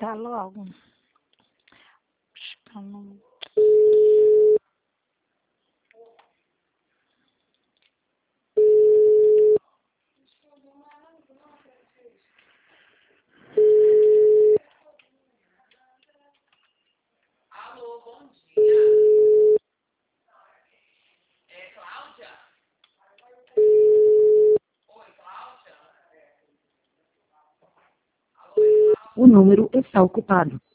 desligar logo. Pra não... Alô, bom dia. É Cláudia? Oi, Cláudia? O número está ocupado.